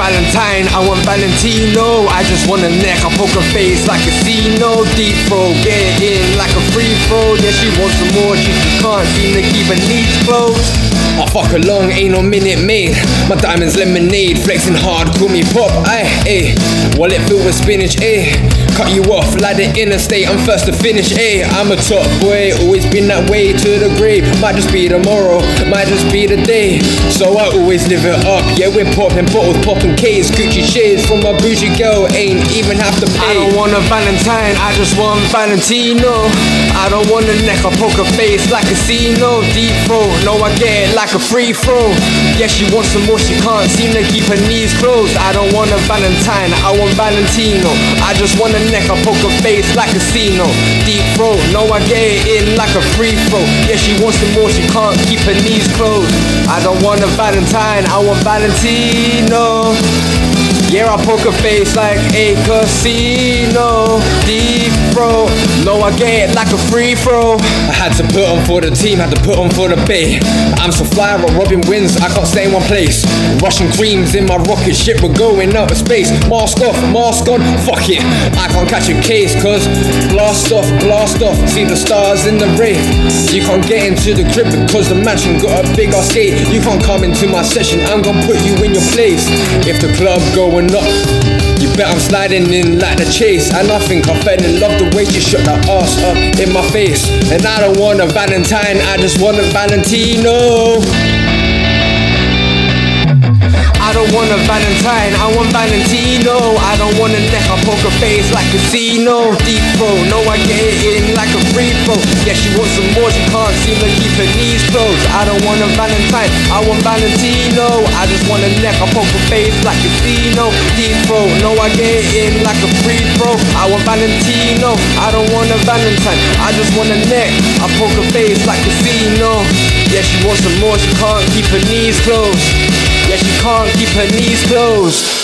Valentine, I want Valentino. I just want a neck, I poke her face like a casino. Deep throw, get it in like a free throw. Yeah, she wants some more, she just can't seem to keep her needs closed. I fuck along, ain't no minute made. My diamonds lemonade, flexing hard, call me pop, ayy. Wallet filled with spinach, ayy. Cut you off like the interstate, I'm first to finish, ayy. I'm a top boy, always been that way to the grave. Might just be tomorrow, might just be the day. So I always live it up, yeah, we're popping bottles, popping K's. Gucci shades from my bougie girl, ain't even have to pay. I don't want a Valentine, I just want Valentino. I don't want a neck, I poke her face like a casino. Deep throw, no I get it like a free throw. Yeah, she wants some more, she can't seem to keep her knees closed. I don't want a Valentine, I want Valentino. I just want a neck, I poke her face like a casino. Deep throw, no I get it in like a free throw. Yeah, she wants some more, she can't keep her knees closed. I don't want a Valentine, I want Valentino. Yeah, I poke her face like a casino. Deep throw, no I get it like a free throw. I had to put on for the team, had to put on for the bay. I'm so fly, but Robin wins, I can't stay in one place. Russian creams in my rocket ship, we're going out of space. Mask off, mask on, fuck it, I can't catch a case. Cause blast off, see the stars in the rave. You can't get into the crib because the mansion got a big ass gate. You can't come into my session, I'm gonna put you in your place. If the club going up, you bet I'm sliding in like the chase. And I think I fell in love the way she shut that ass up in my face. And I don't want a Valentine, I just want a Valentino. I don't want a Valentine, I want Valentino. I don't want a neck, I poke her face like a casino. Deep throw, no I get it in like a free throw. Yeah, she wants some more, she can't seem to keep her knees closed. I don't want a Valentine, I want Valentino. I just want a neck, I poke her face like a casino. Deep throw, no I get it in like a free throw. I want Valentino, I don't want a Valentine. I just want a neck, I poke her face like a casino. Yeah, she wants some more, she can't keep her knees closed. Yeah, she can't keep her knees closed.